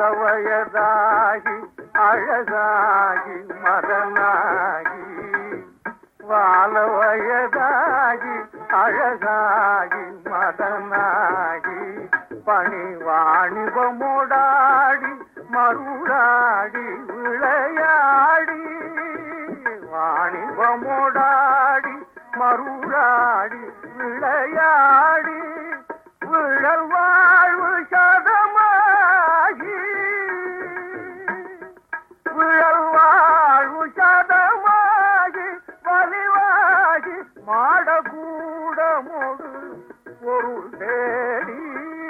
வயதாகி அழகாகி மதனாகி வாழ வயதாகி அழகாகி மதனாகி பணி வாணிபமோடாடி மருளாடி விளையாடி வாணிபமோடாடி மருளாடி விளையாடி விழல் வாழ்வு சதமாகி விழல் வாழ்வு சதமாகி வலிவாகி மாடகூடமோடு பொருள் தேடி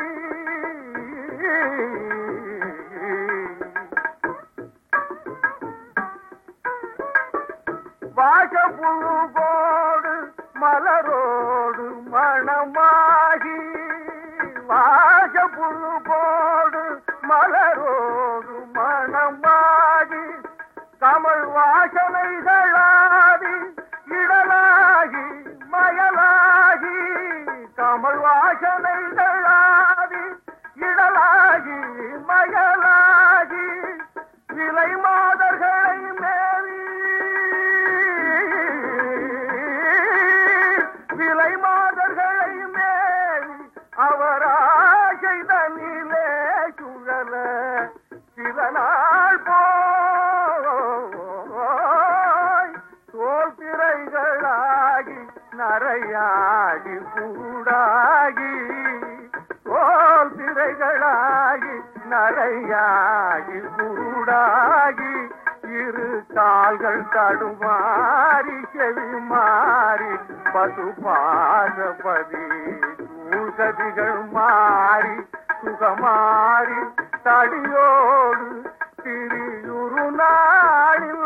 வாசப்புழு போடு மலரோடு மணமாகி வாசப்புழு போடு மலரோடு மணமாகி கமல் வாசனைகளாதி இடலாகி மயலாகி கமல் வாசனைகளாதி இடலாகி மயலாகி விலை மாதர்களை மேவி விலை மாதர்களை மேவி அவராசை தன்னிலே சுழல சில நாள் போய் தோல் திரைகளாகி நரையாகி கூடாகி தோல் திரைகளாகி நரையாகி கூடாகி இரு கால்கள் தடுமாறி செவி மாறி பசு பாசபதி சூசதிகள் மாறி சுகமாறி தடியோடு திரியுரு நாளில்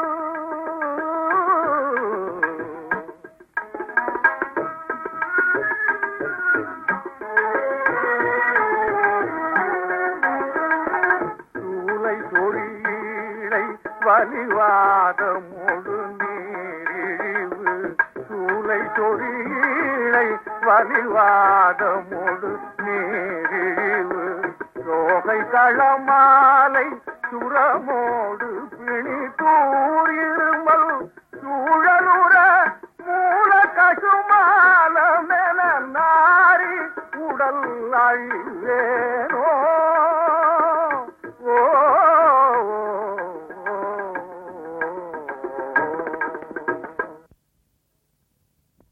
சூளை சொறியீழை வலிவாதமோடு நீரிழிவு சூளை சொறியீழை வலிவாதமோடு நீரிழிவு சோகை களமாலை சுரமோடு பிணி தூ